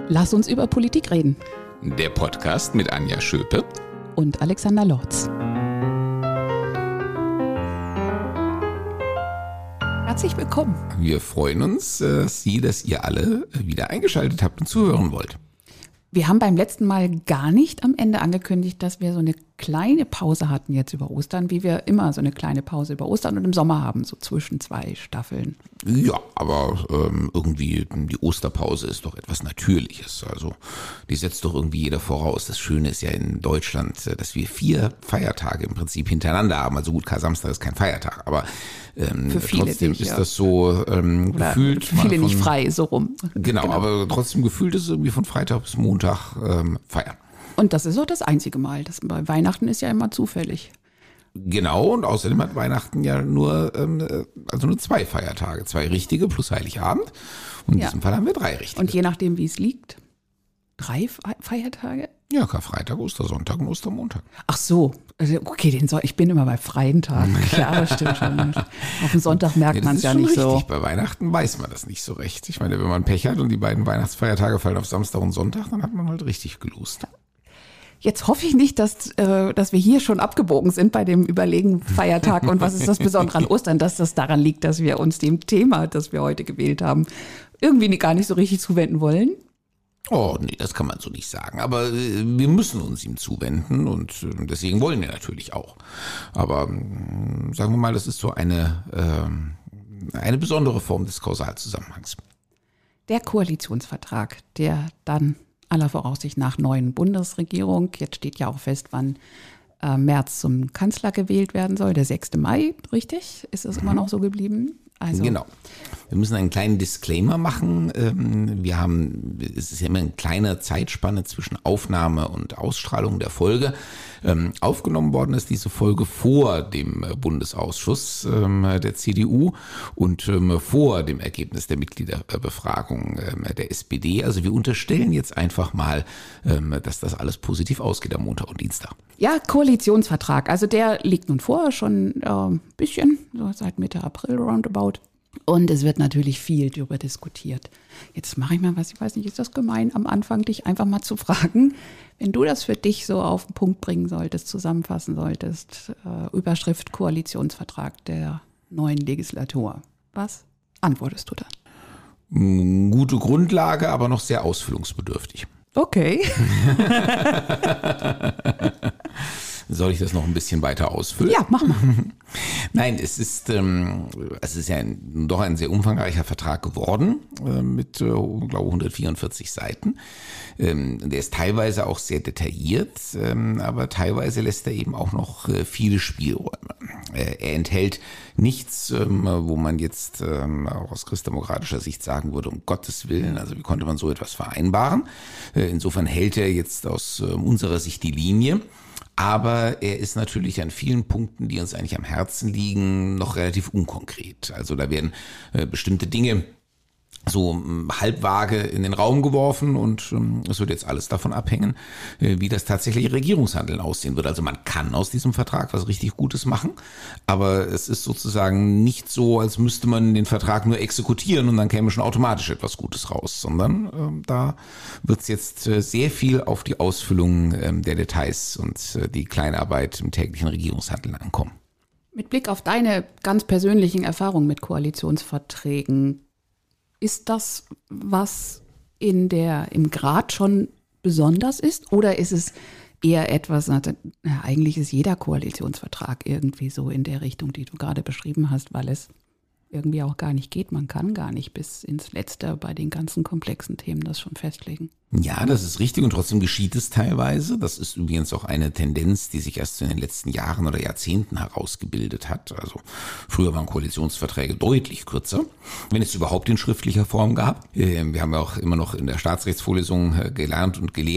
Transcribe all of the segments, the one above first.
Lass uns über Politik reden. Der Podcast mit Anja Schöpe und Alexander Lorz. Herzlich willkommen. Wir freuen uns, dass ihr alle wieder eingeschaltet habt und zuhören wollt. Wir haben beim letzten Mal gar nicht am Ende angekündigt, dass wir so eine kleine Pause hatten jetzt über Ostern, wie wir immer so eine kleine Pause über Ostern und im Sommer haben, so zwischen zwei Staffeln. Ja, aber irgendwie die Osterpause ist doch etwas Natürliches. Also die setzt doch irgendwie jeder voraus. Das Schöne ist ja in Deutschland, dass wir 4 Feiertage im Prinzip hintereinander haben. Also gut, Kar-Samstag ist kein Feiertag, aber für viele trotzdem nicht, ist ja. das so gefühlt. Für viele nicht frei, so rum. Genau, aber trotzdem gefühlt ist es irgendwie von Freitag bis Montag feiern. Und das ist auch das einzige Mal. Bei Weihnachten ist ja immer zufällig. Genau, und außerdem hat Weihnachten ja nur 2 Feiertage. 2 richtige plus Heiligabend. Und in diesem Fall haben wir 3 richtige. Und je nachdem, wie es liegt, 3 Feiertage? Ja, Karfreitag, Ostersonntag und Ostermontag. Ach so, also okay, ich bin immer bei freien Tagen. Klar, das stimmt schon. Auf dem Sonntag merkt man es ja nicht so. Bei Weihnachten weiß man das nicht so recht. Ich meine, wenn man Pech hat und die beiden Weihnachtsfeiertage fallen auf Samstag und Sonntag, dann hat man halt richtig gelust. Jetzt hoffe ich nicht, dass wir hier schon abgebogen sind bei dem Überlegen Feiertag und was ist das Besondere an Ostern, dass das daran liegt, dass wir uns dem Thema, das wir heute gewählt haben, irgendwie gar nicht so richtig zuwenden wollen. Oh, nee, das kann man so nicht sagen. Aber wir müssen uns ihm zuwenden und deswegen wollen wir natürlich auch. Aber sagen wir mal, das ist so eine besondere Form des Kausalzusammenhangs. Der Koalitionsvertrag, der dann aller Voraussicht nach neuen Bundesregierung, jetzt steht ja auch fest, wann Merz zum Kanzler gewählt werden soll, der 6. Mai, richtig? Ist es immer noch so geblieben? Also genau. Wir müssen einen kleinen Disclaimer machen. Es ist ja immer eine kleine Zeitspanne zwischen Aufnahme und Ausstrahlung der Folge. Aufgenommen worden ist diese Folge vor dem Bundesausschuss der CDU und vor dem Ergebnis der Mitgliederbefragung der SPD. Also wir unterstellen jetzt einfach mal, dass das alles positiv ausgeht am Montag und Dienstag. Ja, Koalitionsvertrag. Also der liegt nun vor, schon ein bisschen, so seit Mitte April roundabout. Und es wird natürlich viel darüber diskutiert. Jetzt mache ich mal was, ich weiß nicht, ist das gemein, am Anfang dich einfach mal zu fragen, wenn du das für dich so auf den Punkt bringen solltest, zusammenfassen solltest, Überschrift Koalitionsvertrag der neuen Legislatur. Was antwortest du dann? Gute Grundlage, aber noch sehr ausfüllungsbedürftig. Okay. Soll ich das noch ein bisschen weiter ausfüllen? Ja, mach mal. Nein, es ist ja doch ein sehr umfangreicher Vertrag geworden mit, glaube ich, 144 Seiten. Der ist teilweise auch sehr detailliert, aber teilweise lässt er eben auch noch viele Spielräume. Er enthält nichts, wo man jetzt auch aus christdemokratischer Sicht sagen würde, um Gottes Willen, also wie konnte man so etwas vereinbaren? Insofern hält er jetzt aus unserer Sicht die Linie. Aber er ist natürlich an vielen Punkten, die uns eigentlich am Herzen liegen, noch relativ unkonkret. Also da werden bestimmte Dinge so halbvage in den Raum geworfen und es wird jetzt alles davon abhängen, wie das tatsächliche Regierungshandeln aussehen wird. Also man kann aus diesem Vertrag was richtig Gutes machen, aber es ist sozusagen nicht so, als müsste man den Vertrag nur exekutieren und dann käme schon automatisch etwas Gutes raus, sondern da wird es jetzt sehr viel auf die Ausfüllung der Details und die Kleinarbeit im täglichen Regierungshandeln ankommen. Mit Blick auf deine ganz persönlichen Erfahrungen mit Koalitionsverträgen, ist das, was im Grad schon besonders ist? Oder ist es eher etwas, eigentlich ist jeder Koalitionsvertrag irgendwie so in der Richtung, die du gerade beschrieben hast, weil es irgendwie auch gar nicht geht. Man kann gar nicht bis ins Letzte bei den ganzen komplexen Themen das schon festlegen. Ja, das ist richtig und trotzdem geschieht es teilweise. Das ist übrigens auch eine Tendenz, die sich erst in den letzten Jahren oder Jahrzehnten herausgebildet hat. Also früher waren Koalitionsverträge deutlich kürzer, wenn es überhaupt in schriftlicher Form gab. Wir haben ja auch immer noch in der Staatsrechtsvorlesung gelernt und gelehrt,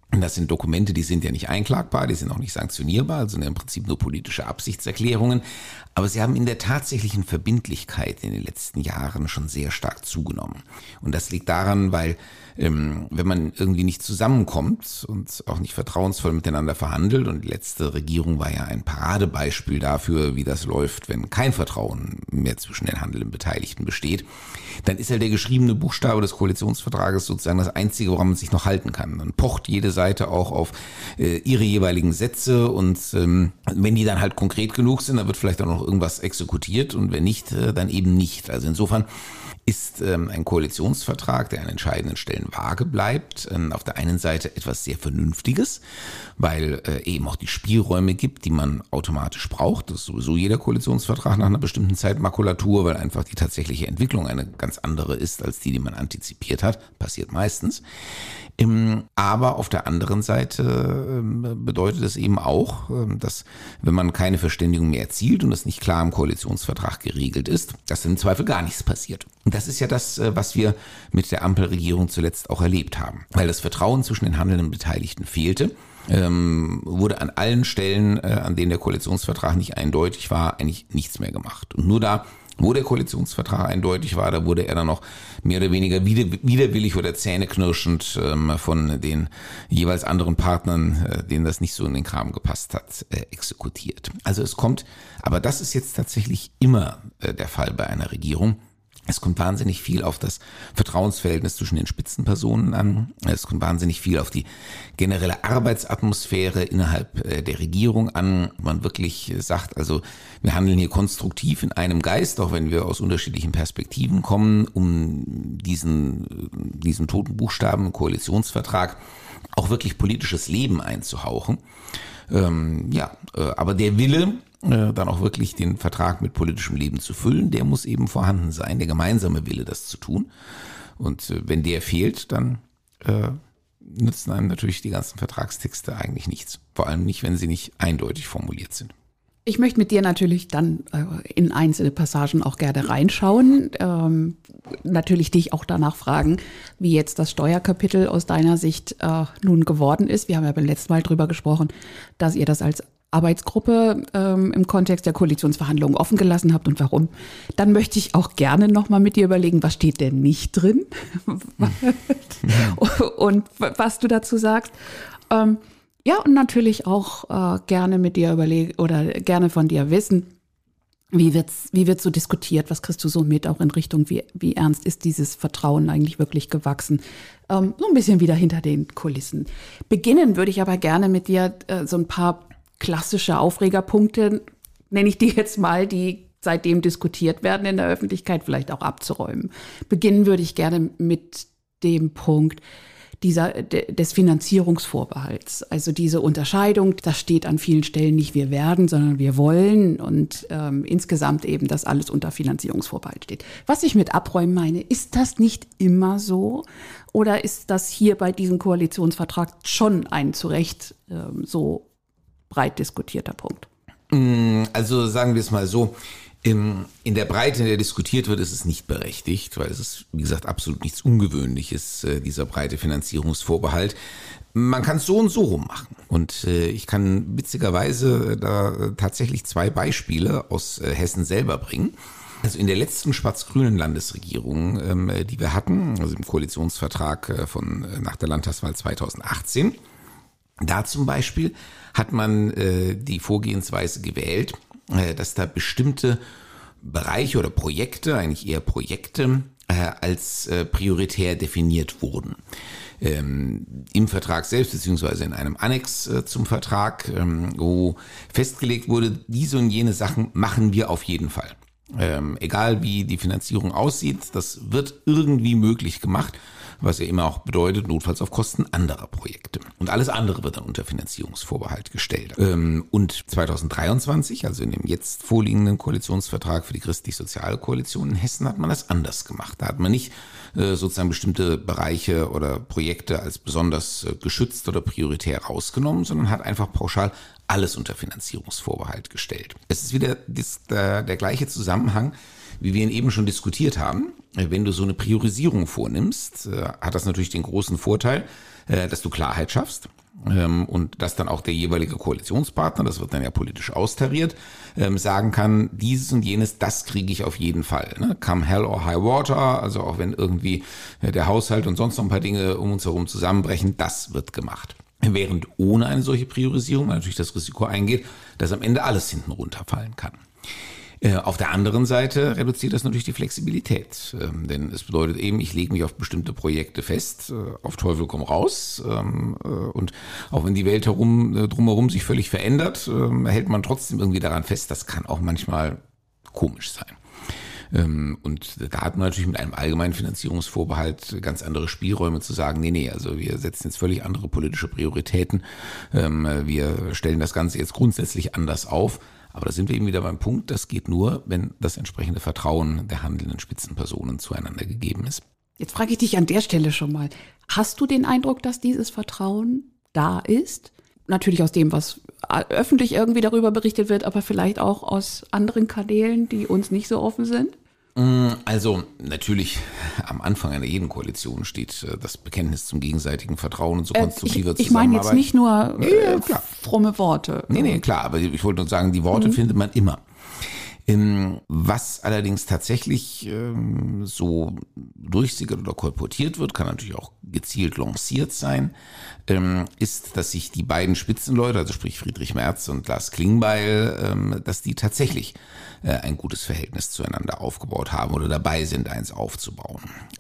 Und das sind Dokumente, die sind ja nicht einklagbar, die sind auch nicht sanktionierbar, also sind im Prinzip nur politische Absichtserklärungen. Aber sie haben in der tatsächlichen Verbindlichkeit in den letzten Jahren schon sehr stark zugenommen. Und das liegt daran, weil wenn man irgendwie nicht zusammenkommt und auch nicht vertrauensvoll miteinander verhandelt, und die letzte Regierung war ja ein Paradebeispiel dafür, wie das läuft, wenn kein Vertrauen mehr zwischen den handelnden Beteiligten besteht, dann ist ja der geschriebene Buchstabe des Koalitionsvertrages sozusagen das Einzige, woran man sich noch halten kann. Dann pocht jede Seite auch auf ihre jeweiligen Sätze, und wenn die dann halt konkret genug sind, dann wird vielleicht auch noch irgendwas exekutiert, und wenn nicht, dann eben nicht. Also insofern ist ein Koalitionsvertrag, der an entscheidenden Stellen vage bleibt, auf der einen Seite etwas sehr Vernünftiges, weil eben auch die Spielräume gibt, die man automatisch braucht. Das ist sowieso jeder Koalitionsvertrag nach einer bestimmten Zeit Makulatur, weil einfach die tatsächliche Entwicklung eine ganz andere ist als die man antizipiert hat. Passiert meistens. Aber auf der anderen Seite bedeutet es eben auch, dass wenn man keine Verständigung mehr erzielt und das nicht klar im Koalitionsvertrag geregelt ist, dass im Zweifel gar nichts passiert. Und das ist ja das, was wir mit der Ampelregierung zuletzt auch erlebt haben. Weil das Vertrauen zwischen den handelnden Beteiligten fehlte, wurde an allen Stellen, an denen der Koalitionsvertrag nicht eindeutig war, eigentlich nichts mehr gemacht. Und nur da, wo der Koalitionsvertrag eindeutig war, da wurde er dann noch mehr oder weniger widerwillig oder zähneknirschend von den jeweils anderen Partnern, denen das nicht so in den Kram gepasst hat, exekutiert. Also es kommt, aber das ist jetzt tatsächlich immer der Fall bei einer Regierung. Es kommt wahnsinnig viel auf das Vertrauensverhältnis zwischen den Spitzenpersonen an. Es kommt wahnsinnig viel auf die generelle Arbeitsatmosphäre innerhalb der Regierung an. Man wirklich sagt, also wir handeln hier konstruktiv in einem Geist, auch wenn wir aus unterschiedlichen Perspektiven kommen, um diesen toten Buchstaben im Koalitionsvertrag auch wirklich politisches Leben einzuhauchen. Aber der Wille, dann auch wirklich den Vertrag mit politischem Leben zu füllen, der muss eben vorhanden sein, der gemeinsame Wille, das zu tun. Und wenn der fehlt, dann nützen einem natürlich die ganzen Vertragstexte eigentlich nichts. Vor allem nicht, wenn sie nicht eindeutig formuliert sind. Ich möchte mit dir natürlich dann in einzelne Passagen auch gerne reinschauen. Natürlich dich auch danach fragen, wie jetzt das Steuerkapitel aus deiner Sicht nun geworden ist. Wir haben ja beim letzten Mal drüber gesprochen, dass ihr das als Arbeitsgruppe im Kontext der Koalitionsverhandlungen offen gelassen habt und warum. Dann möchte ich auch gerne nochmal mit dir überlegen, was steht denn nicht drin und was du dazu sagst. Ja, und natürlich auch gerne mit dir überlegen oder gerne von dir wissen, wie wird's so diskutiert, was kriegst du so mit, auch in Richtung, wie ernst ist dieses Vertrauen eigentlich wirklich gewachsen? So ein bisschen wieder hinter den Kulissen. Beginnen würde ich aber gerne mit dir so ein paar klassische Aufregerpunkte, nenne ich die jetzt mal, die seitdem diskutiert werden in der Öffentlichkeit, vielleicht auch abzuräumen. Beginnen würde ich gerne mit dem Punkt des Finanzierungsvorbehalts. Also diese Unterscheidung, das steht an vielen Stellen nicht wir werden, sondern wir wollen und insgesamt eben, dass alles unter Finanzierungsvorbehalt steht. Was ich mit abräumen meine, ist das nicht immer so? Oder ist das hier bei diesem Koalitionsvertrag schon ein zu Recht so breit diskutierter Punkt? Also sagen wir es mal so, in der Breite, in der diskutiert wird, ist es nicht berechtigt, weil es ist, wie gesagt, absolut nichts Ungewöhnliches, dieser breite Finanzierungsvorbehalt. Man kann es so und so rum machen. Und ich kann witzigerweise da tatsächlich 2 Beispiele aus Hessen selber bringen. Also in der letzten schwarz-grünen Landesregierung, die wir hatten, also im Koalitionsvertrag nach der Landtagswahl 2018, da zum Beispiel hat man die Vorgehensweise gewählt, dass da bestimmte Bereiche oder Projekte, eigentlich eher Projekte, als prioritär definiert wurden. Im Vertrag selbst, beziehungsweise in einem Annex zum Vertrag, wo festgelegt wurde, diese und jene Sachen machen wir auf jeden Fall. Egal wie die Finanzierung aussieht, das wird irgendwie möglich gemacht, was ja immer auch bedeutet, notfalls auf Kosten anderer Projekte. Und alles andere wird dann unter Finanzierungsvorbehalt gestellt. Und 2023, also in dem jetzt vorliegenden Koalitionsvertrag für die christlich-soziale Koalition in Hessen, hat man das anders gemacht. Da hat man nicht sozusagen bestimmte Bereiche oder Projekte als besonders geschützt oder prioritär rausgenommen, sondern hat einfach pauschal alles unter Finanzierungsvorbehalt gestellt. Es ist wieder der gleiche Zusammenhang, wie wir ihn eben schon diskutiert haben. wenn du so eine Priorisierung vornimmst, hat das natürlich den großen Vorteil, dass du Klarheit schaffst. Und dass dann auch der jeweilige Koalitionspartner, das wird dann ja politisch austariert, sagen kann, dieses und jenes, das kriege ich auf jeden Fall. Ne? Come hell or high water, also auch wenn irgendwie der Haushalt und sonst noch ein paar Dinge um uns herum zusammenbrechen, das wird gemacht. Während ohne eine solche Priorisierung man natürlich das Risiko eingeht, dass am Ende alles hinten runterfallen kann. Auf der anderen Seite reduziert das natürlich die Flexibilität, denn es bedeutet eben, ich lege mich auf bestimmte Projekte fest, auf Teufel komm raus, und auch wenn die Welt drumherum sich völlig verändert, hält man trotzdem irgendwie daran fest, das kann auch manchmal komisch sein. Und da hat man natürlich mit einem allgemeinen Finanzierungsvorbehalt ganz andere Spielräume zu sagen, nee, also wir setzen jetzt völlig andere politische Prioritäten, wir stellen das Ganze jetzt grundsätzlich anders auf. Aber da sind wir eben wieder beim Punkt, das geht nur, wenn das entsprechende Vertrauen der handelnden Spitzenpersonen zueinander gegeben ist. Jetzt frage ich dich an der Stelle schon mal, hast du den Eindruck, dass dieses Vertrauen da ist? Natürlich aus dem, was öffentlich irgendwie darüber berichtet wird, aber vielleicht auch aus anderen Kanälen, die uns nicht so offen sind? Also natürlich am Anfang einer jeden Koalition steht das Bekenntnis zum gegenseitigen Vertrauen und zu konstruktiver Zusammenarbeit. Ich meine jetzt nicht nur fromme Worte. Nee, klar, aber ich wollte nur sagen, die Worte findet man immer. Was allerdings tatsächlich so durchsickert oder kolportiert wird, kann natürlich auch gezielt lanciert sein, ist, dass sich die beiden Spitzenleute, also sprich Friedrich Merz und Lars Klingbeil, dass die tatsächlich ein gutes Verhältnis zueinander aufgebaut haben oder dabei sind, eins aufzubauen.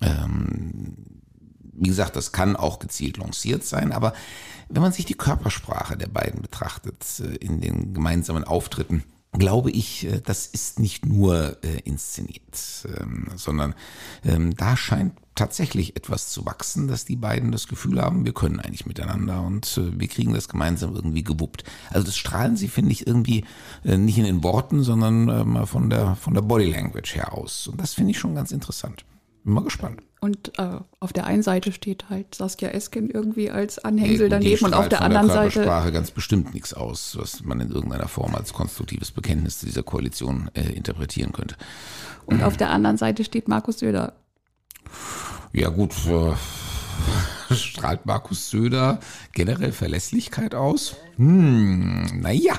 Wie gesagt, das kann auch gezielt lanciert sein, aber wenn man sich die Körpersprache der beiden betrachtet in den gemeinsamen Auftritten, glaube ich, das ist nicht nur inszeniert, sondern da scheint tatsächlich etwas zu wachsen, dass die beiden das Gefühl haben, wir können eigentlich miteinander und wir kriegen das gemeinsam irgendwie gewuppt. Also das strahlen sie, finde ich, irgendwie nicht in den Worten, sondern mal von der Body Language her aus. Und das finde ich schon ganz interessant. Bin mal gespannt. Und auf der einen Seite steht halt Saskia Esken irgendwie als Anhängsel daneben und auf der anderen Seite Körpersprache ganz bestimmt nichts aus, was man in irgendeiner Form als konstruktives Bekenntnis zu dieser Koalition interpretieren könnte. Und auf der anderen Seite steht Markus Söder. Ja gut, strahlt Markus Söder generell Verlässlichkeit aus? Naja,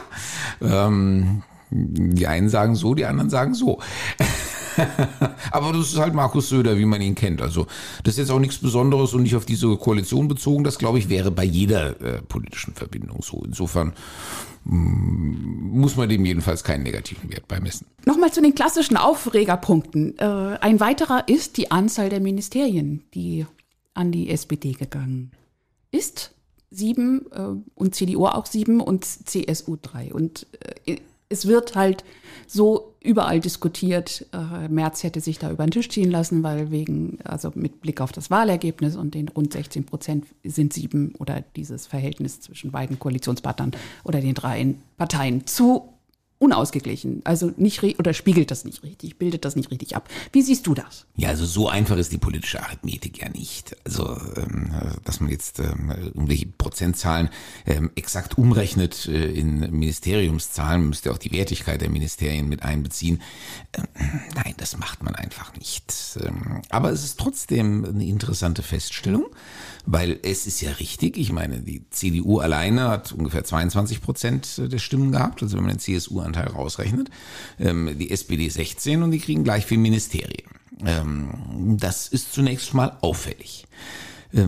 die einen sagen so, die anderen sagen so. Aber das ist halt Markus Söder, wie man ihn kennt. Also das ist jetzt auch nichts Besonderes und nicht auf diese Koalition bezogen. Das, glaube ich, wäre bei jeder politischen Verbindung so. Insofern muss man dem jedenfalls keinen negativen Wert beimessen. Nochmal zu den klassischen Aufregerpunkten. Ein weiterer ist die Anzahl der Ministerien, die an die SPD gegangen ist. 7 und CDU auch 7 und CSU 3. Und es wird halt so überall diskutiert. Merz hätte sich da über den Tisch ziehen lassen, weil also mit Blick auf das Wahlergebnis und den rund 16% sind 7 oder dieses Verhältnis zwischen beiden Koalitionspartnern oder den 3 Parteien zu unausgeglichen, also nicht oder spiegelt das nicht richtig, bildet das nicht richtig ab. Wie siehst du das? Ja, also so einfach ist die politische Arithmetik ja nicht. Also, dass man jetzt irgendwelche Prozentzahlen exakt umrechnet in Ministeriumszahlen, man müsste auch die Wertigkeit der Ministerien mit einbeziehen. Nein, das macht man einfach nicht. Aber es ist trotzdem eine interessante Feststellung, weil es ist ja richtig, ich meine, die CDU alleine hat ungefähr 22% der Stimmen gehabt, also wenn man den CSU-Anteil rausrechnet, die SPD 16 und die kriegen gleich viel Ministerien. Das ist zunächst mal auffällig. Da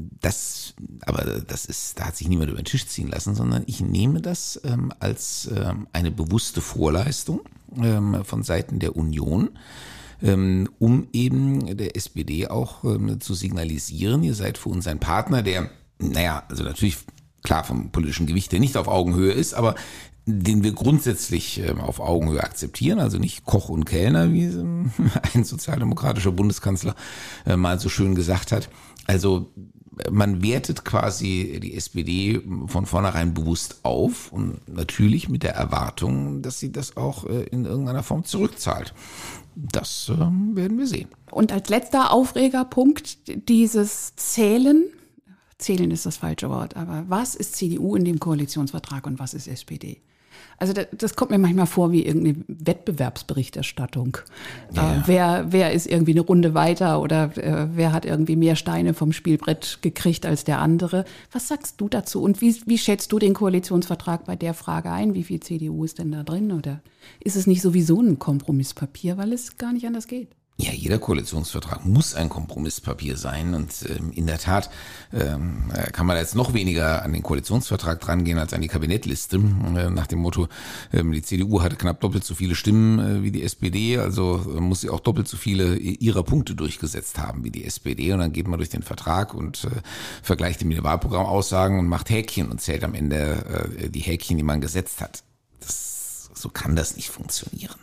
hat sich niemand über den Tisch ziehen lassen, sondern ich nehme das als eine bewusste Vorleistung von Seiten der Union, um eben der SPD auch zu signalisieren, ihr seid für uns ein Partner, der, also natürlich klar vom politischen Gewicht, der nicht auf Augenhöhe ist, aber den wir grundsätzlich auf Augenhöhe akzeptieren, also nicht Koch und Kellner, wie ein sozialdemokratischer Bundeskanzler mal so schön gesagt hat. Also man wertet quasi die SPD von vornherein bewusst auf und natürlich mit der Erwartung, dass sie das auch in irgendeiner Form zurückzahlt. Das werden wir sehen. Und als letzter Aufregerpunkt dieses Zählen ist das falsche Wort, aber was ist CDU in dem Koalitionsvertrag und was ist SPD? Also das kommt mir manchmal vor wie irgendeine Wettbewerbsberichterstattung. Ja. Wer ist irgendwie eine Runde weiter oder wer hat irgendwie mehr Steine vom Spielbrett gekriegt als der andere? Was sagst du dazu und wie schätzt du den Koalitionsvertrag bei der Frage ein? Wie viel CDU ist denn da drin oder ist es nicht sowieso ein Kompromisspapier, weil es gar nicht anders geht? Ja, jeder Koalitionsvertrag muss ein Kompromisspapier sein und in der Tat kann man jetzt noch weniger an den Koalitionsvertrag drangehen als an die Kabinettliste, nach dem Motto, die CDU hatte knapp doppelt so viele Stimmen wie die SPD, also muss sie auch doppelt so viele ihrer Punkte durchgesetzt haben wie die SPD und dann geht man durch den Vertrag und vergleicht ihn mit den Wahlprogrammaussagen und macht Häkchen und zählt am Ende die Häkchen, die man gesetzt hat. So kann das nicht funktionieren.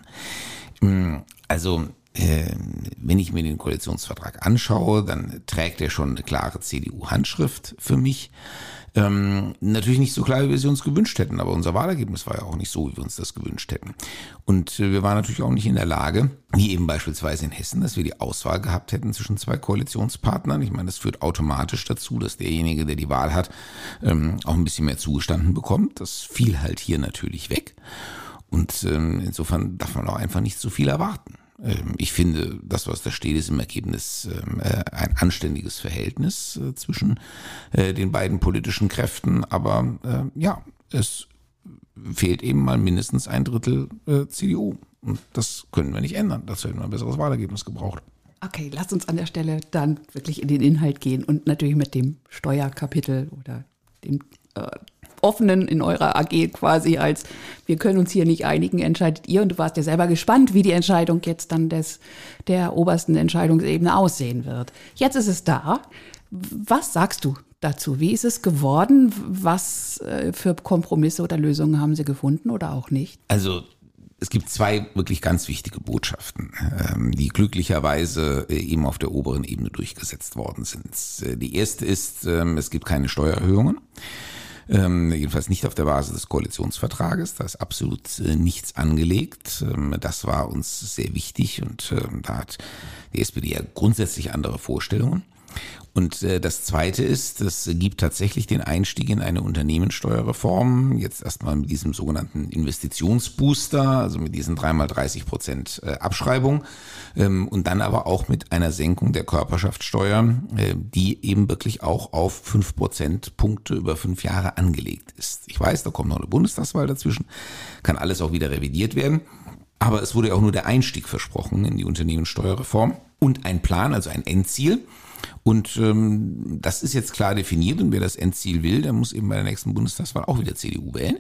Also wenn ich mir den Koalitionsvertrag anschaue, dann trägt er schon eine klare CDU-Handschrift für mich. Natürlich nicht so klar, wie wir sie uns gewünscht hätten, aber unser Wahlergebnis war ja auch nicht so, wie wir uns das gewünscht hätten. Und wir waren natürlich auch nicht in der Lage, wie eben beispielsweise in Hessen, dass wir die Auswahl gehabt hätten zwischen zwei Koalitionspartnern. Ich meine, das führt automatisch dazu, dass derjenige, der die Wahl hat, auch ein bisschen mehr zugestanden bekommt. Das fiel halt hier natürlich weg. Und insofern darf man auch einfach nicht zu viel erwarten. Ich finde, das, was da steht, ist im Ergebnis ein anständiges Verhältnis zwischen den beiden politischen Kräften. Aber es fehlt eben mal mindestens ein Drittel CDU. Und das können wir nicht ändern. Dazu hätten wir ein besseres Wahlergebnis gebraucht. Okay, lasst uns an der Stelle dann wirklich in den Inhalt gehen und natürlich mit dem Steuerkapitel oder dem offenen in eurer AG quasi als, wir können uns hier nicht einigen, entscheidet ihr. Und du warst ja selber gespannt, wie die Entscheidung jetzt dann der obersten Entscheidungsebene aussehen wird. Jetzt ist es da. Was sagst du dazu? Wie ist es geworden? Was für Kompromisse oder Lösungen haben sie gefunden oder auch nicht? Also es gibt zwei wirklich ganz wichtige Botschaften, die glücklicherweise eben auf der oberen Ebene durchgesetzt worden sind. Die erste ist, es gibt keine Steuererhöhungen. Jedenfalls nicht auf der Basis des Koalitionsvertrages, da ist absolut nichts angelegt. Das war uns sehr wichtig und da hat die SPD ja grundsätzlich andere Vorstellungen. Und das Zweite ist, es gibt tatsächlich den Einstieg in eine Unternehmenssteuerreform, jetzt erstmal mit diesem sogenannten Investitionsbooster, also mit diesen 3x30% Abschreibung und dann aber auch mit einer Senkung der Körperschaftssteuer, die eben wirklich auch auf 5 Prozentpunkte über 5 Jahre angelegt ist. Ich weiß, da kommt noch eine Bundestagswahl dazwischen, kann alles auch wieder revidiert werden, aber es wurde ja auch nur der Einstieg versprochen in die Unternehmenssteuerreform und ein Plan, also ein Endziel. Und das ist jetzt klar definiert und wer das Endziel will, der muss eben bei der nächsten Bundestagswahl auch wieder CDU wählen.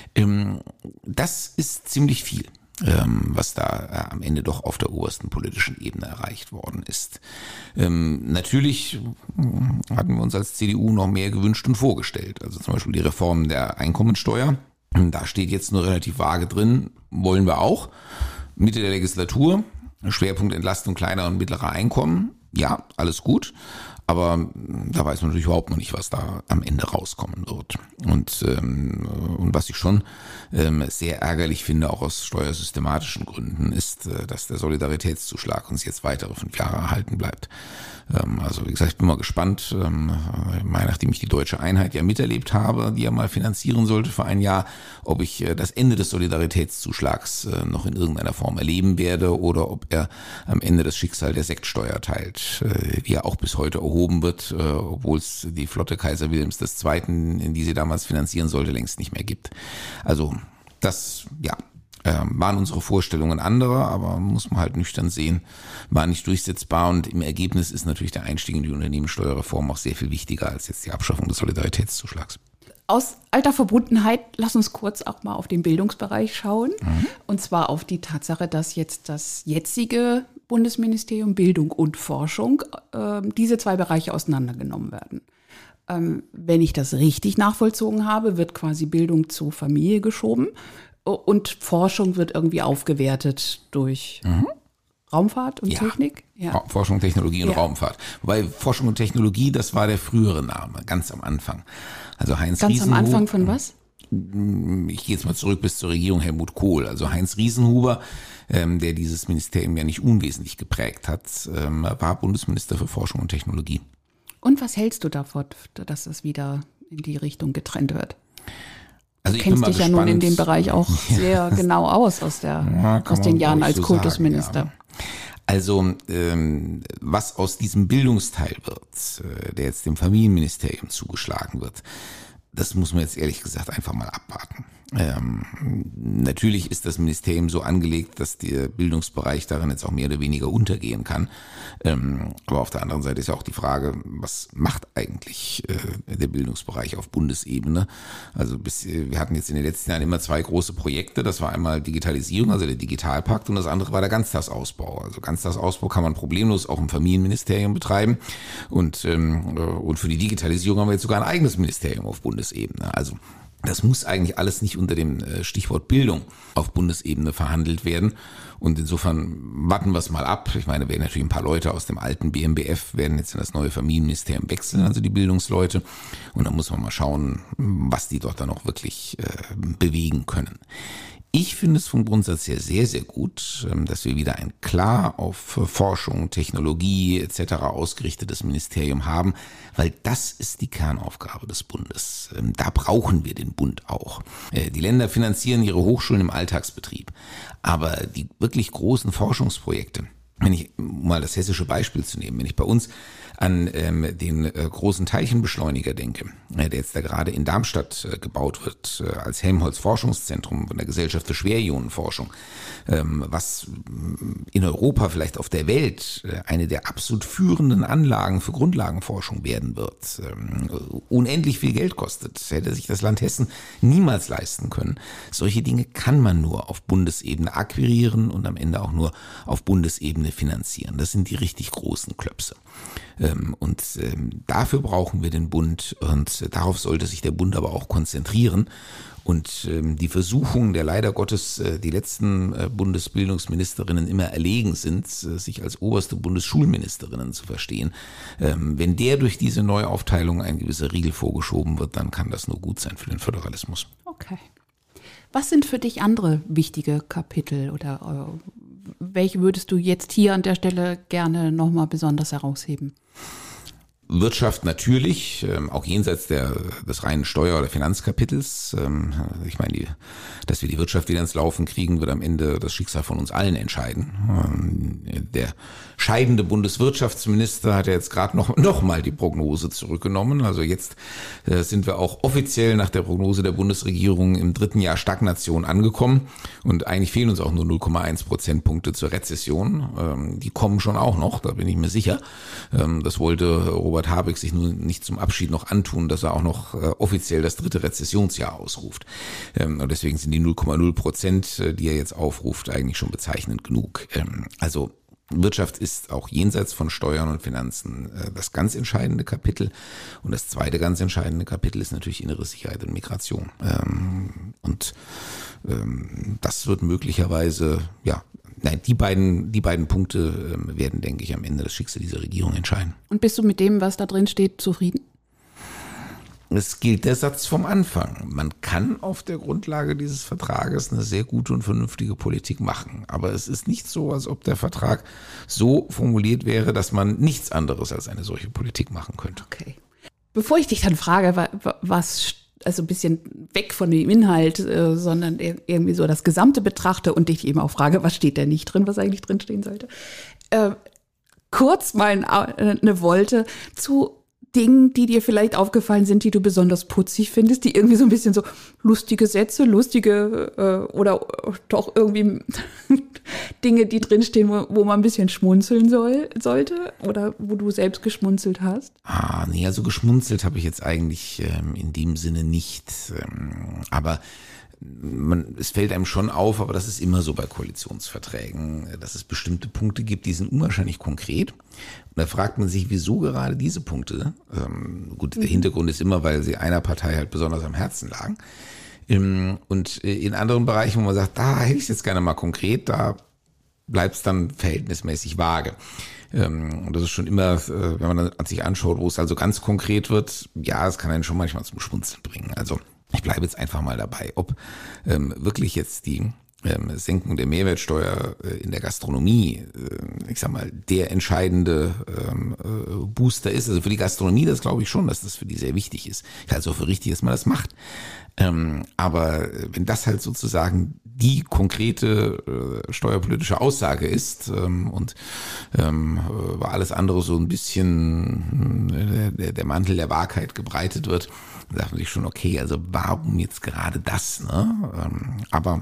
Das ist ziemlich viel, was da am Ende doch auf der obersten politischen Ebene erreicht worden ist. Natürlich hatten wir uns als CDU noch mehr gewünscht und vorgestellt. Also zum Beispiel die Reform der Einkommensteuer. Da steht jetzt nur relativ vage drin, wollen wir auch. Mitte der Legislatur, Schwerpunkt Entlastung kleiner und mittlerer Einkommen. Ja, alles gut, aber da weiß man natürlich überhaupt noch nicht, was da am Ende rauskommen wird. Und was ich schon sehr ärgerlich finde, auch aus steuersystematischen Gründen, ist, dass der Solidaritätszuschlag uns jetzt weitere 5 Jahre erhalten bleibt. Also wie gesagt, ich bin mal gespannt, nachdem ich die Deutsche Einheit ja miterlebt habe, die ja mal finanzieren sollte für ein Jahr, ob ich das Ende des Solidaritätszuschlags noch in irgendeiner Form erleben werde oder ob er am Ende das Schicksal der Sektsteuer teilt, die ja auch bis heute erhoben wird, obwohl es die Flotte Kaiser Wilhelms II., in die sie damals finanzieren sollte, längst nicht mehr gibt. Also das, waren unsere Vorstellungen andere, aber muss man halt nüchtern sehen, war nicht durchsetzbar und im Ergebnis ist natürlich der Einstieg in die Unternehmenssteuerreform auch sehr viel wichtiger als jetzt die Abschaffung des Solidaritätszuschlags. Aus alter Verbundenheit, lass uns kurz auch mal auf den Bildungsbereich schauen. Und zwar auf die Tatsache, dass jetzt das jetzige Bundesministerium Bildung und Forschung, diese zwei Bereiche auseinandergenommen werden. Wenn ich das richtig nachvollzogen habe, wird quasi Bildung zur Familie geschoben und Forschung wird irgendwie aufgewertet durch Raumfahrt und Technik. Ja. Forschung, Technologie und Raumfahrt. Wobei Forschung und Technologie, das war der frühere Name, ganz am Anfang. Also Heinz Ganz Riesenhuber. am Anfang von was? Ich gehe jetzt mal zurück bis zur Regierung Helmut Kohl. Also Heinz Riesenhuber, der dieses Ministerium ja nicht unwesentlich geprägt hat, war Bundesminister für Forschung und Technologie. Und was hältst du davon, dass es wieder in die Richtung getrennt wird? Also du kennst dich ja nun in dem Bereich auch sehr genau aus den Jahren als Kultusminister. Sagen, ja. Also was aus diesem Bildungsteil wird, der jetzt dem Familienministerium zugeschlagen wird, das muss man jetzt ehrlich gesagt einfach mal abwarten. Natürlich ist das Ministerium so angelegt, dass der Bildungsbereich darin jetzt auch mehr oder weniger untergehen kann. Aber auf der anderen Seite ist ja auch die Frage, was macht eigentlich der Bildungsbereich auf Bundesebene? Also wir hatten jetzt in den letzten Jahren immer 2 große Projekte. Das war einmal Digitalisierung, also der Digitalpakt, und das andere war der Ganztagsausbau. Also Ganztagsausbau kann man problemlos auch im Familienministerium betreiben. Und für die Digitalisierung haben wir jetzt sogar ein eigenes Ministerium auf Bundesebene. Also das muss eigentlich alles nicht unter dem Stichwort Bildung auf Bundesebene verhandelt werden. Und insofern warten wir es mal ab. Ich meine, werden natürlich ein paar Leute aus dem alten BMBF werden jetzt in das neue Familienministerium wechseln, also die Bildungsleute. Und dann muss man mal schauen, was die dort dann auch wirklich bewegen können. Ich finde es vom Grundsatz her sehr, sehr gut, dass wir wieder ein klar auf Forschung, Technologie etc. ausgerichtetes Ministerium haben, weil das ist die Kernaufgabe des Bundes. Da brauchen wir den Bund auch. Die Länder finanzieren ihre Hochschulen im Alltagsbetrieb, aber die wirklich großen Forschungsprojekte, wenn ich mal das hessische Beispiel zu nehmen, wenn ich bei uns an den großen Teilchenbeschleuniger denke, der jetzt da gerade in Darmstadt gebaut wird, als Helmholtz-Forschungszentrum von der Gesellschaft für Schwerionenforschung, was in Europa, vielleicht auf der Welt, eine der absolut führenden Anlagen für Grundlagenforschung werden wird, unendlich viel Geld kostet, hätte sich das Land Hessen niemals leisten können. Solche Dinge kann man nur auf Bundesebene akquirieren und am Ende auch nur auf Bundesebene finanzieren. Das sind die richtig großen Klöpse. Und dafür brauchen wir den Bund, und darauf sollte sich der Bund aber auch konzentrieren. Und die Versuchung, der leider Gottes die letzten Bundesbildungsministerinnen immer erlegen sind, sich als oberste Bundesschulministerinnen zu verstehen, wenn der durch diese Neuaufteilung ein gewisser Riegel vorgeschoben wird, dann kann das nur gut sein für den Föderalismus. Okay. Was sind für dich andere wichtige Kapitel oder welche würdest du jetzt hier an der Stelle gerne nochmal besonders herausheben? Wirtschaft natürlich, auch jenseits des reinen Steuer- oder Finanzkapitels. Ich meine, dass wir die Wirtschaft wieder ins Laufen kriegen, wird am Ende das Schicksal von uns allen entscheiden. Der scheidende Bundeswirtschaftsminister hat ja jetzt gerade noch mal die Prognose zurückgenommen. Also jetzt sind wir auch offiziell nach der Prognose der Bundesregierung im 3. Jahr Stagnation angekommen. Und eigentlich fehlen uns auch nur 0,1 Prozentpunkte zur Rezession. Die kommen schon auch noch, da bin ich mir sicher. Das wollte Robert Habeck sich nun nicht zum Abschied noch antun, dass er auch noch offiziell das 3. Rezessionsjahr ausruft. Und deswegen sind die 0,0%, die er jetzt aufruft, eigentlich schon bezeichnend genug. Also Wirtschaft ist auch jenseits von Steuern und Finanzen das ganz entscheidende Kapitel. Und das zweite ganz entscheidende Kapitel ist natürlich innere Sicherheit und Migration. Das wird möglicherweise, die beiden Punkte werden, denke ich, am Ende das Schicksal dieser Regierung entscheiden. Und bist du mit dem, was da drin steht, zufrieden? Es gilt der Satz vom Anfang. Man kann auf der Grundlage dieses Vertrages eine sehr gute und vernünftige Politik machen. Aber es ist nicht so, als ob der Vertrag so formuliert wäre, dass man nichts anderes als eine solche Politik machen könnte. Okay. Bevor ich dich dann frage, was, also ein bisschen weg von dem Inhalt, sondern irgendwie so das Gesamte betrachte und dich eben auch frage, was steht denn nicht drin, was eigentlich drinstehen sollte. Kurz mal eine Wolte zu Dingen, die dir vielleicht aufgefallen sind, die du besonders putzig findest, die irgendwie so ein bisschen so lustige Sätze, oder doch irgendwie Dinge, die drinstehen, wo man ein bisschen schmunzeln sollte oder wo du selbst geschmunzelt hast? Nee, also geschmunzelt habe ich jetzt eigentlich in dem Sinne nicht. Aber es fällt einem schon auf, aber das ist immer so bei Koalitionsverträgen, dass es bestimmte Punkte gibt, die sind unwahrscheinlich konkret. Und da fragt man sich, wieso gerade diese Punkte? Der Hintergrund ist immer, weil sie einer Partei halt besonders am Herzen lagen. Und in anderen Bereichen, wo man sagt, da hätte ich es jetzt gerne mal konkret, da bleibt es dann verhältnismäßig vage. Und das ist schon immer, wenn man dann sich anschaut, wo es also ganz konkret wird, es kann einen schon manchmal zum Schmunzeln bringen. Also ich bleibe jetzt einfach mal dabei, ob wirklich jetzt die Senkung der Mehrwertsteuer in der Gastronomie, ich sag mal, der entscheidende Booster ist. Also für die Gastronomie, das glaube ich schon, dass das für die sehr wichtig ist. Ich halte es auch für richtig, dass man das macht. Aber wenn das halt sozusagen die konkrete steuerpolitische Aussage ist und war alles andere so ein bisschen der Mantel der Wahrheit gebreitet wird, dann sagt man sich schon, okay, also warum jetzt gerade das? Ne? Aber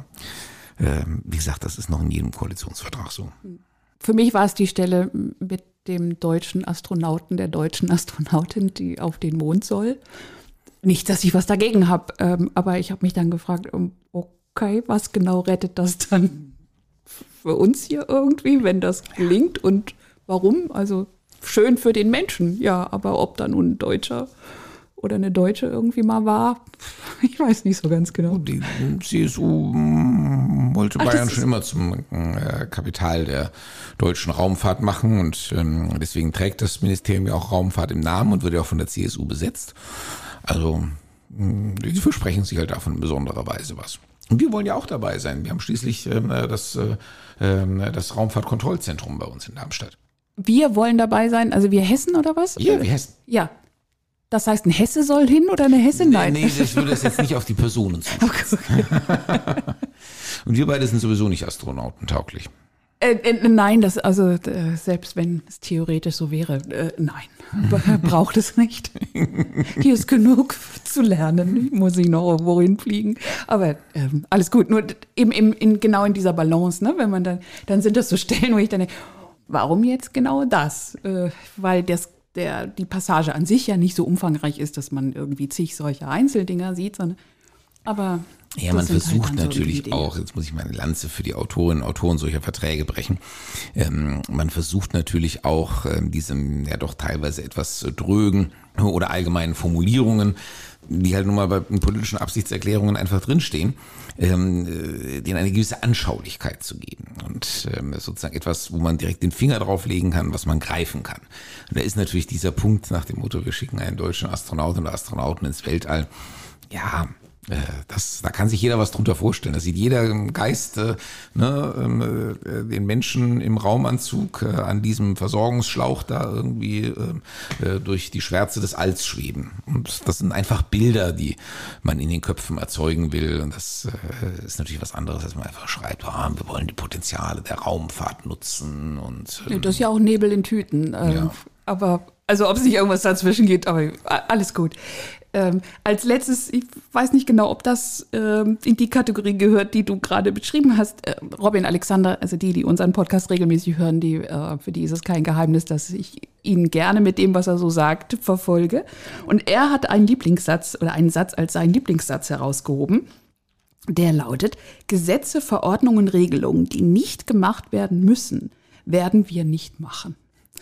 wie gesagt, das ist noch in jedem Koalitionsvertrag so. Für mich war es die Stelle mit dem deutschen Astronauten, der deutschen Astronautin, die auf den Mond soll. Nicht, dass ich was dagegen habe, aber ich habe mich dann gefragt, okay, was genau rettet das dann für uns hier irgendwie, wenn das gelingt und warum? Also schön für den Menschen, ja, aber ob da nun ein Deutscher oder eine Deutsche irgendwie mal war, ich weiß nicht so ganz genau. Die CSU wollte Bayern schon immer zum Kapital der deutschen Raumfahrt machen und deswegen trägt das Ministerium ja auch Raumfahrt im Namen und wird ja auch von der CSU besetzt. Also die versprechen sich halt davon in besonderer Weise was. Und wir wollen ja auch dabei sein. Wir haben schließlich das Raumfahrtkontrollzentrum bei uns in Darmstadt. Wir wollen dabei sein, also wir Hessen oder was? Ja, wir Hessen. Ja. Das heißt, ein Hesse soll hin oder eine Hessin? Nein. Nee, ich würde das jetzt nicht auf die Personen zuspitzen. Okay. Und wir beide sind sowieso nicht astronautentauglich. Nein, selbst wenn es theoretisch so wäre, nein, braucht es nicht. Hier ist genug zu lernen, muss ich noch wohin fliegen. Aber alles gut, nur eben genau in dieser Balance, ne? Wenn man dann sind das so Stellen, wo ich dann denke, warum jetzt genau das? Weil die Passage an sich ja nicht so umfangreich ist, dass man irgendwie zig solcher Einzeldinger sieht, sondern aber ja, man versucht halt natürlich auch, jetzt muss ich meine Lanze für die Autorinnen und Autoren solcher Verträge brechen, man versucht natürlich auch diesem ja doch teilweise etwas drögen oder allgemeinen Formulierungen, die halt nun mal bei politischen Absichtserklärungen einfach drinstehen, denen eine gewisse Anschaulichkeit zu geben und sozusagen etwas, wo man direkt den Finger drauf legen kann, was man greifen kann. Und da ist natürlich dieser Punkt nach dem Motto, wir schicken einen deutschen Astronauten oder Astronauten ins Weltall, ja, da kann sich jeder was drunter vorstellen. Da sieht jeder im Geist den Menschen im Raumanzug an diesem Versorgungsschlauch da irgendwie durch die Schwärze des Alls schweben. Und das sind einfach Bilder, die man in den Köpfen erzeugen will. Und das ist natürlich was anderes, als man einfach schreibt, wir wollen die Potenziale der Raumfahrt nutzen. Und das ist ja auch Nebel in Tüten. Ja. Aber, also ob es nicht irgendwas dazwischen geht, aber alles gut. Als letztes, ich weiß nicht genau, ob das in die Kategorie gehört, die du gerade beschrieben hast. Robin Alexander, also die unseren Podcast regelmäßig hören, für die ist es kein Geheimnis, dass ich ihn gerne mit dem, was er so sagt, verfolge. Und er hat einen Lieblingssatz oder einen Satz als seinen Lieblingssatz herausgehoben. Der lautet: Gesetze, Verordnungen, Regelungen, die nicht gemacht werden müssen, werden wir nicht machen.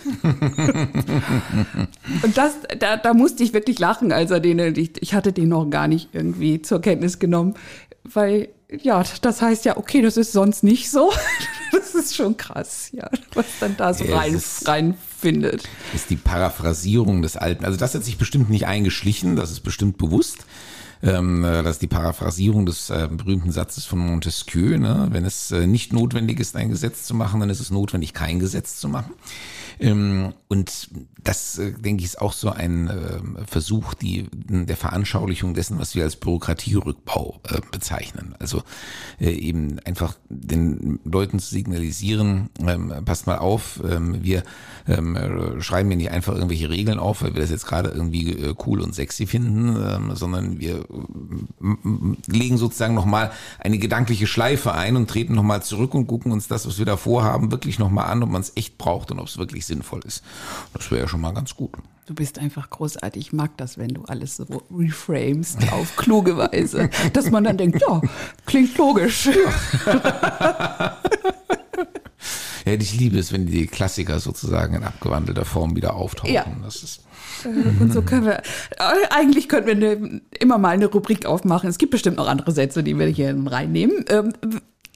Und da musste ich wirklich lachen, als er ich hatte den noch gar nicht irgendwie zur Kenntnis genommen, weil, ja, das heißt ja, okay, das ist sonst nicht so. Das ist schon krass, ja, was dann da so reinfindet. Das ist die Paraphrasierung des Alten. Also das hat sich bestimmt nicht eingeschlichen, das ist bestimmt bewusst. Das ist die Paraphrasierung des berühmten Satzes von Montesquieu. Ne? Wenn es nicht notwendig ist, ein Gesetz zu machen, dann ist es notwendig, kein Gesetz zu machen. Und das, denke ich, ist auch so ein Versuch der Veranschaulichung dessen, was wir als Bürokratierückbau bezeichnen. Also eben einfach den Leuten zu signalisieren, passt mal auf, wir schreiben hier nicht einfach irgendwelche Regeln auf, weil wir das jetzt gerade irgendwie cool und sexy finden, sondern wir legen sozusagen nochmal eine gedankliche Schleife ein und treten nochmal zurück und gucken uns das, was wir da vorhaben, wirklich nochmal an, ob man es echt braucht und ob es wirklich sinnvoll ist. Das wäre ja schon mal ganz gut. Du bist einfach großartig. Ich mag das, wenn du alles so reframest auf kluge Weise, dass man dann denkt, ja, klingt logisch. Ja. Ja, ich liebe es, wenn die Klassiker sozusagen in abgewandelter Form wieder auftauchen. Ja. Das ist und so können wir, eigentlich könnten wir immer mal eine Rubrik aufmachen. Es gibt bestimmt noch andere Sätze, die wir hier reinnehmen.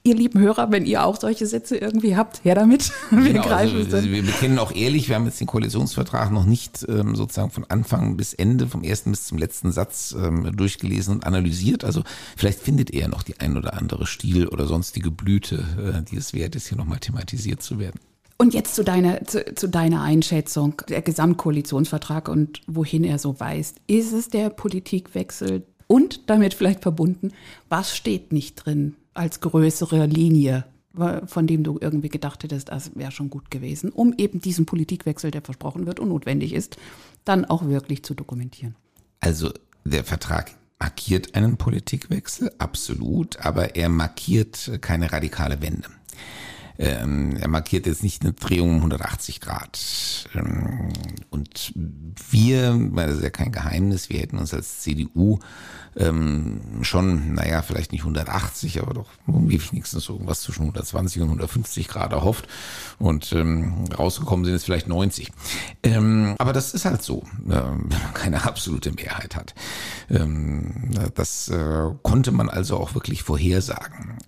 ihr lieben Hörer, wenn ihr auch solche Sätze irgendwie habt, her damit. Wir greifen es dann. Wir bekennen auch ehrlich, wir haben jetzt den Koalitionsvertrag noch nicht sozusagen von Anfang bis Ende, vom ersten bis zum letzten Satz durchgelesen und analysiert. Also vielleicht findet er noch die ein oder andere Stil oder sonstige Blüte, die es wert ist, hier nochmal thematisiert zu werden. Und jetzt zu deiner Einschätzung, der Gesamtkoalitionsvertrag und wohin er so weist. Ist es der Politikwechsel und damit vielleicht verbunden, was steht nicht drin als größere Linie, von dem du irgendwie gedacht hättest, das wäre schon gut gewesen, um eben diesen Politikwechsel, der versprochen wird und notwendig ist, dann auch wirklich zu dokumentieren? Also der Vertrag markiert einen Politikwechsel, absolut, aber er markiert keine radikale Wende. Er markiert jetzt nicht eine Drehung um 180 Grad. Und wir, weil das ist ja kein Geheimnis, wir hätten uns als CDU schon, vielleicht nicht 180, aber doch wenigstens irgendwas zwischen 120 und 150 Grad erhofft. Und rausgekommen sind jetzt vielleicht 90. Aber das ist halt so, wenn man keine absolute Mehrheit hat. Das konnte man also auch wirklich vorhersagen.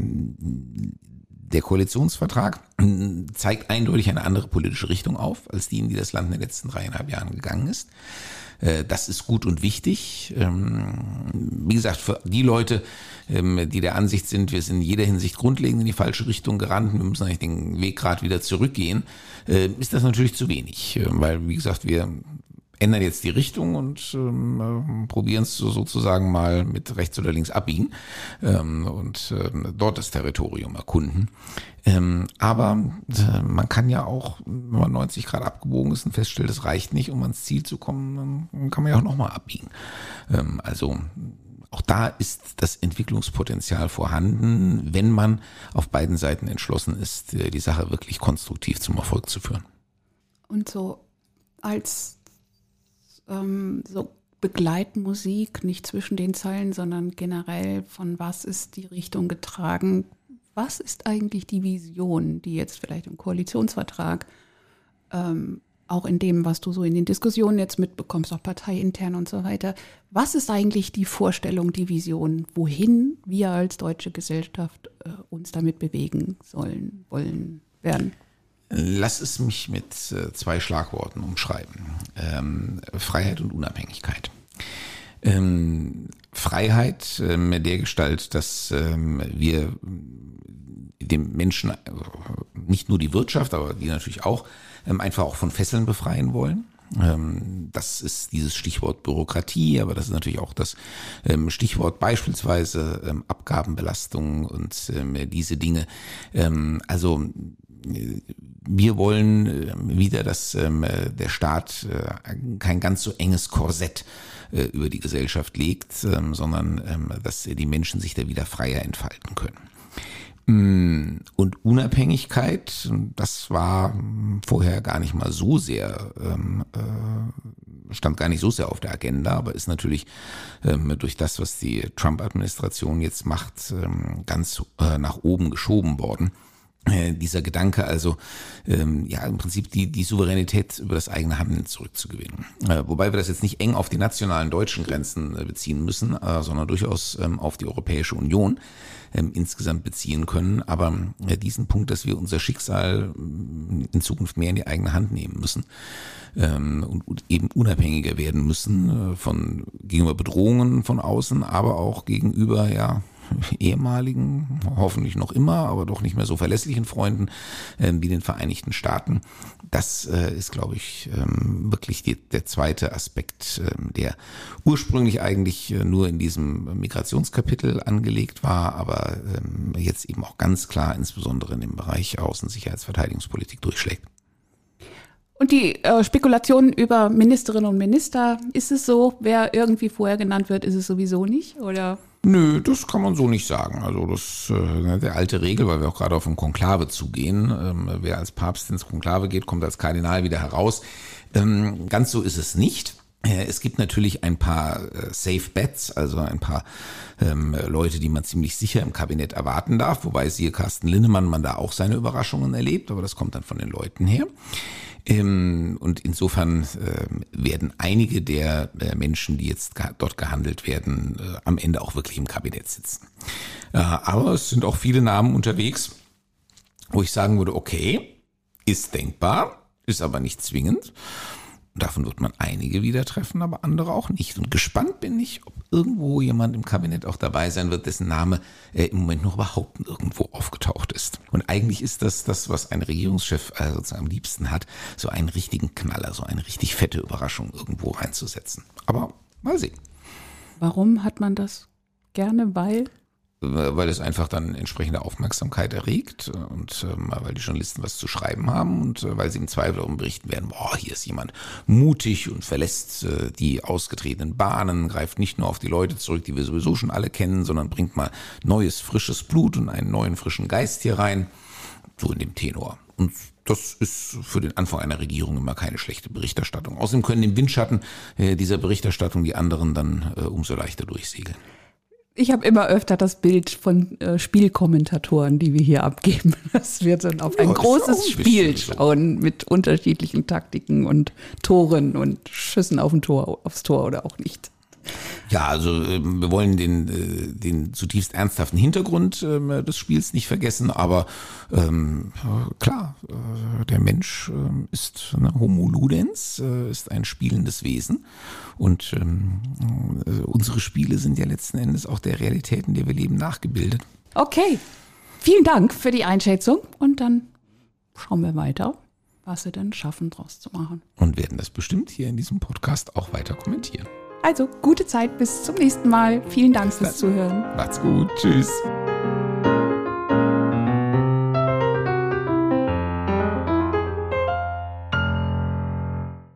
Der Koalitionsvertrag zeigt eindeutig eine andere politische Richtung auf, als die, in die das Land in den letzten 3,5 Jahren gegangen ist. Das ist gut und wichtig. Wie gesagt, für die Leute, die der Ansicht sind, wir sind in jeder Hinsicht grundlegend in die falsche Richtung gerannt, wir müssen eigentlich den Weg gerade wieder zurückgehen, ist das natürlich zu wenig. Weil, wie gesagt, wir ändern jetzt die Richtung und probieren es sozusagen mal mit rechts oder links abbiegen und dort das Territorium erkunden. Aber man kann ja auch, wenn man 90 Grad abgebogen ist und feststellt, es reicht nicht, um ans Ziel zu kommen, dann kann man ja auch nochmal abbiegen. Also auch da ist das Entwicklungspotenzial vorhanden, wenn man auf beiden Seiten entschlossen ist, die Sache wirklich konstruktiv zum Erfolg zu führen. Und so als so Begleitmusik, nicht zwischen den Zeilen, sondern generell, von was ist die Richtung getragen? Was ist eigentlich die Vision, die jetzt vielleicht im Koalitionsvertrag, auch in dem, was du so in den Diskussionen jetzt mitbekommst, auch parteiintern und so weiter, was ist eigentlich die Vorstellung, die Vision, wohin wir als deutsche Gesellschaft uns damit bewegen sollen, wollen, werden? Lass es mich mit 2 Schlagworten umschreiben. Freiheit und Unabhängigkeit. Freiheit der Gestalt, dass wir dem Menschen nicht nur die Wirtschaft, aber die natürlich auch, einfach auch von Fesseln befreien wollen. Das ist dieses Stichwort Bürokratie, aber das ist natürlich auch das Stichwort beispielsweise Abgabenbelastung und diese Dinge. Also wir wollen wieder, dass der Staat kein ganz so enges Korsett über die Gesellschaft legt, sondern dass die Menschen sich da wieder freier entfalten können. Und Unabhängigkeit, das war vorher gar nicht mal so sehr, stand gar nicht so sehr auf der Agenda, aber ist natürlich durch das, was die Trump-Administration jetzt macht, ganz nach oben geschoben worden. Dieser Gedanke also, im Prinzip die Souveränität über das eigene Handeln zurückzugewinnen. Wobei wir das jetzt nicht eng auf die nationalen deutschen Grenzen beziehen müssen, sondern durchaus auf die Europäische Union insgesamt beziehen können. Aber diesen Punkt, dass wir unser Schicksal in Zukunft mehr in die eigene Hand nehmen müssen und eben unabhängiger werden müssen gegenüber Bedrohungen von außen, aber auch gegenüber, ehemaligen, hoffentlich noch immer, aber doch nicht mehr so verlässlichen Freunden wie den Vereinigten Staaten. Das ist, glaube ich, wirklich der zweite Aspekt, der ursprünglich eigentlich nur in diesem Migrationskapitel angelegt war, aber jetzt eben auch ganz klar insbesondere in dem Bereich Außen-, Sicherheits-, Verteidigungspolitik durchschlägt. Und die Spekulationen über Ministerinnen und Minister, ist es so, wer irgendwie vorher genannt wird, ist es sowieso nicht, oder? Nö, das kann man so nicht sagen. Also das der alte Regel, weil wir auch gerade auf ein Konklave zugehen. Wer als Papst ins Konklave geht, kommt als Kardinal wieder heraus. Ganz so ist es nicht. Es gibt natürlich ein paar Safe Bets, also ein paar Leute, die man ziemlich sicher im Kabinett erwarten darf, wobei siehe Carsten Linnemann man da auch seine Überraschungen erlebt, aber das kommt dann von den Leuten her. Und insofern werden einige der Menschen, die jetzt dort gehandelt werden, am Ende auch wirklich im Kabinett sitzen. Aber es sind auch viele Namen unterwegs, wo ich sagen würde, okay, ist denkbar, ist aber nicht zwingend. Davon wird man einige wieder treffen, aber andere auch nicht. Und gespannt bin ich, ob irgendwo jemand im Kabinett auch dabei sein wird, dessen Name im Moment noch überhaupt nirgendwo aufgetaucht ist. Und eigentlich ist das, was ein Regierungschef sozusagen am liebsten hat, so einen richtigen Knaller, so eine richtig fette Überraschung irgendwo reinzusetzen. Aber mal sehen. Warum hat man das gerne? Weil es einfach dann entsprechende Aufmerksamkeit erregt und weil die Journalisten was zu schreiben haben und weil sie im Zweifel darum berichten werden, hier ist jemand mutig und verlässt die ausgetretenen Bahnen, greift nicht nur auf die Leute zurück, die wir sowieso schon alle kennen, sondern bringt mal neues, frisches Blut und einen neuen, frischen Geist hier rein, so in dem Tenor. Und das ist für den Anfang einer Regierung immer keine schlechte Berichterstattung. Außerdem können im Windschatten dieser Berichterstattung die anderen dann umso leichter durchsegeln. Ich habe immer öfter das Bild von Spielkommentatoren, die wir hier abgeben. Das wird dann auf ein großes Spiel schauen mit unterschiedlichen Taktiken und Toren und Schüssen aufs Tor oder auch nicht. Ja, also wir wollen den zutiefst ernsthaften Hintergrund des Spiels nicht vergessen, aber klar, der Mensch ist Homo ludens, ist ein spielendes Wesen und unsere Spiele sind ja letzten Endes auch der Realität, in der wir leben, nachgebildet. Okay, vielen Dank für die Einschätzung und dann schauen wir weiter, was wir denn schaffen, draus zu machen. Und werden das bestimmt hier in diesem Podcast auch weiter kommentieren. Also, gute Zeit, bis zum nächsten Mal. Vielen Dank fürs Zuhören. Macht's gut, tschüss.